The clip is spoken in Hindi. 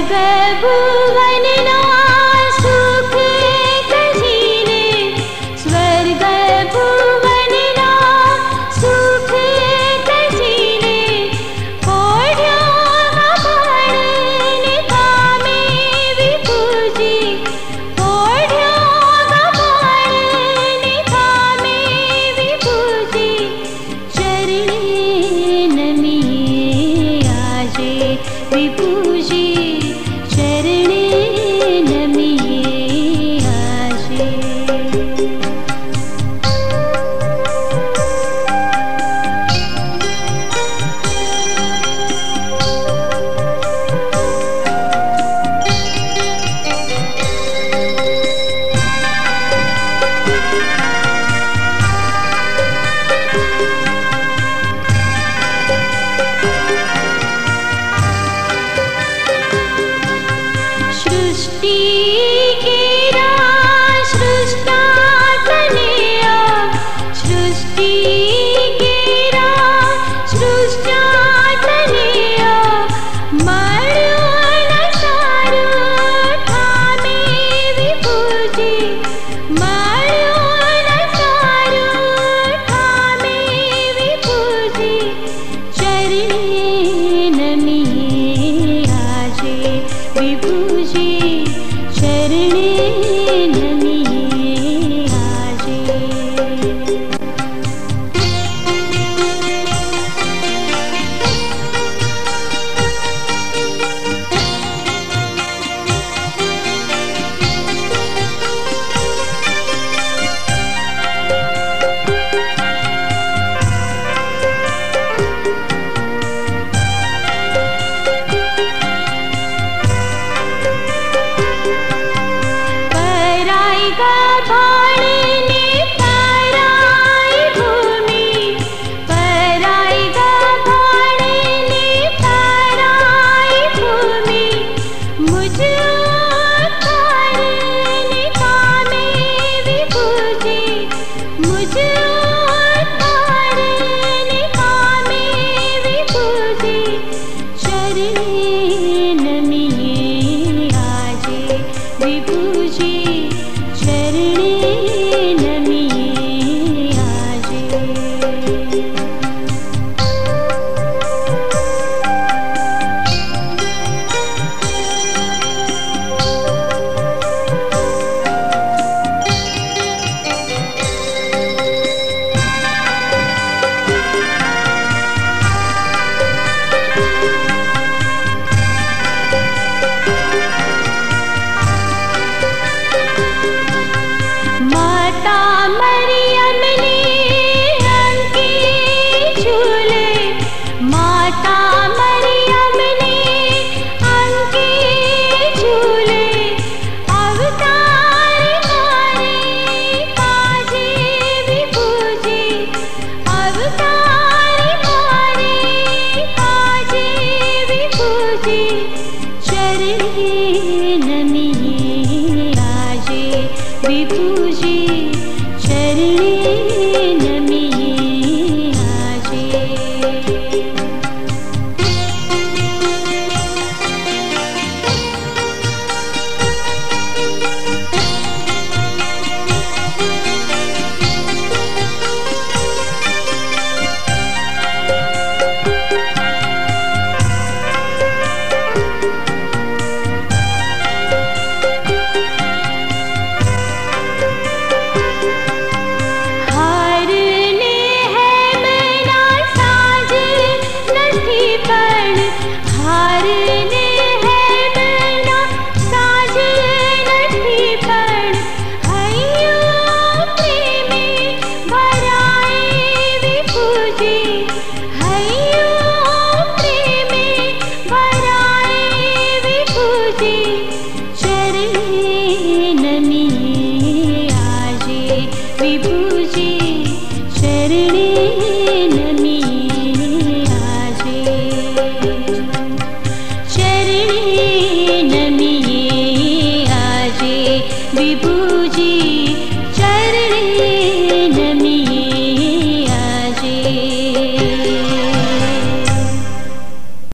भुवन ना सुख कहीने, स्वर्ग भुवन ना सुख कहीने, कोढ़्यों भण निकामे विपूजी, कोढ़्यों भण निकामे विपूजी, चरणे नमिए आजे विपूजी, चरणे नमिए आजे। सृष्टि केरा सृष्टा तनया, सृष्टि केरा सृष्टा तनया, मरो न सारो ठामे विपूजी, मरो न सारो ठामे विपूजी, चरणे नमिए आजे विपूजी, चरणे नमिए आजे। पराई का भाड़ने पराई भूमि, पराई का भाड़ने पराई भूमि, मुझ तारने कामे विपूजी, मुझ तारने कामे विपूजी, चरणे नमिए आजे विपूजी, चरणे नमिए आजे। माता मरियम ने अंके झूले, माता मरियम ने अंके झूले, अवतार मारे काजे विपूजी, अवतार मारे काजे विपूजी, चरणे नमिए आजे विपूजी, चरणे नमिए आजे। हारने है मेरा साज नहीं पण, हारने है मेरा साज नहीं पण, हइयो प्रेमे भराए विपूजी, हइयो प्रेमे भराए विपूजी, चरणे नमिए आजे विपूजी, चरणे नमिए आजे, चरणे नमिए आजे विपूजी।